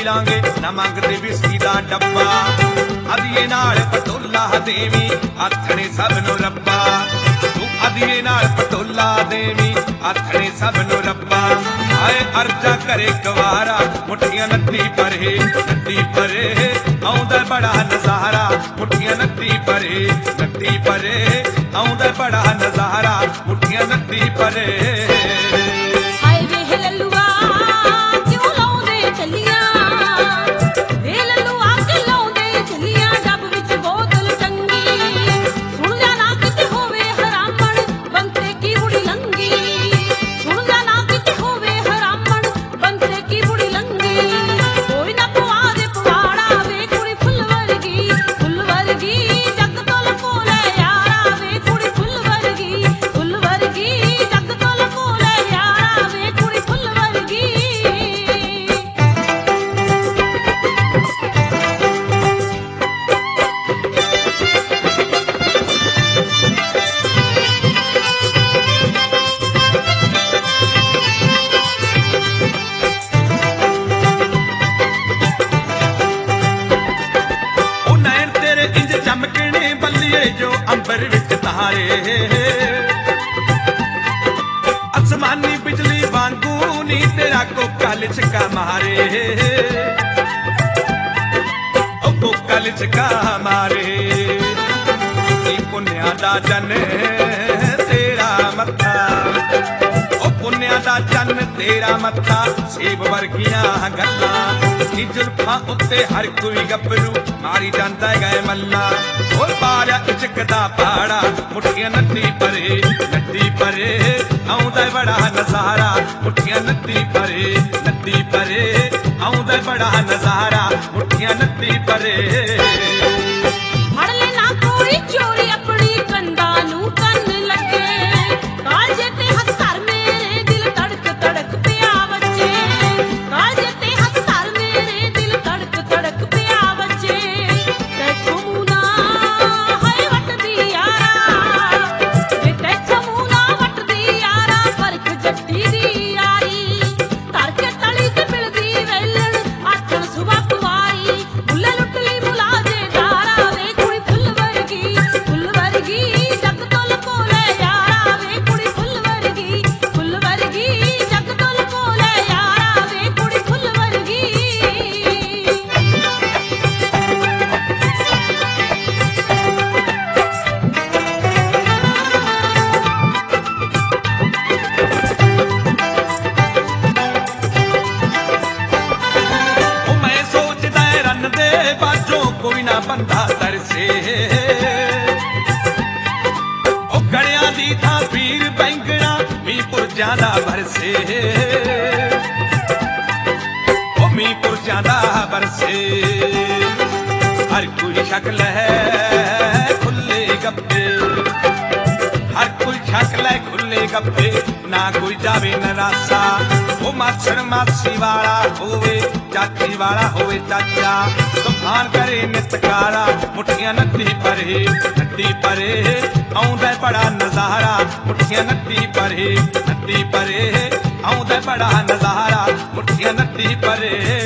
P लांगे ना मंगते whisky दा डब्बा अदिए नाल पटोला देवी आथणे सब नूं रब्बा तू अदिए नाल पटोला देवी आथणे सब नूं रब्बा आए अर्जा करे गवारा मुठियां नत्ती परे आउंदा बड़ा नजारा मुठियां नत्ती परे आउंदा बड़ा नजारा मुठियां नत्ती परे जो अंबर विच तारे आसमानी बिजली वांगू नी तेरा कोका लिचका मारे ओ कोका लिचका मारे नी पुन्या दा जन तेरा मत्था ओ पुन्या दा जन तेरा मत्था सेब वर्गियां गल्लां नी जुल्फां उत्ते हर कोई गबरू मारी जांदा गए मल्ला ओ पारा इचक दा पाड़ा मुठियां नत्ती परे आउंदा बड़ा नजारा मुठियां नत्ती परे आउंदा बड़ा नजारा मुठियां नत्ती परे फड़ लेना कोई चोरी अपनी कंधा नूं कन लगे कालजे ते हथ धर मेरे दिल धड़क धड़क पिया बच्चे कालजे ते हथ धर मेरे दिल धड़क धड़क पिया बच्चे तैथों मुना हाय वटदी यारा वे तैथों मुना वटदी यारा परख जट्टी दी यारी धर के तली ते मिलदी वेलण आठण सुबह कुवारी मुल्ले लुटली मुलाजे दारा वे कुड़ी फुल वर्गी जग तो लको ले यारा वे कुड़ी फुल वर्गी जग तो लको ले यारा वे कुड़ी फुल वर्गी ओ मैं सोचदा रन दे बाजों कोई ना बंदा तरसे ओ गड़ियां दी थां पीर बैंगना मीपुर जादा बरसे ओ मीपुर जादा बरसे हर कोई शक्ल है खुले गप्पे हर कोई शक्ल है खुले गप्पे ना कोई जावे नरासा ओ माछड़ मासी वाला होवे चाची वाला होवे चाचा तूफान करे नितकारा मुठियां नत्ती परे आउंदा बड़ा नजारा मुठियां नत्ती परे आउंदा बड़ा नजारा मुठियां नत्ती परे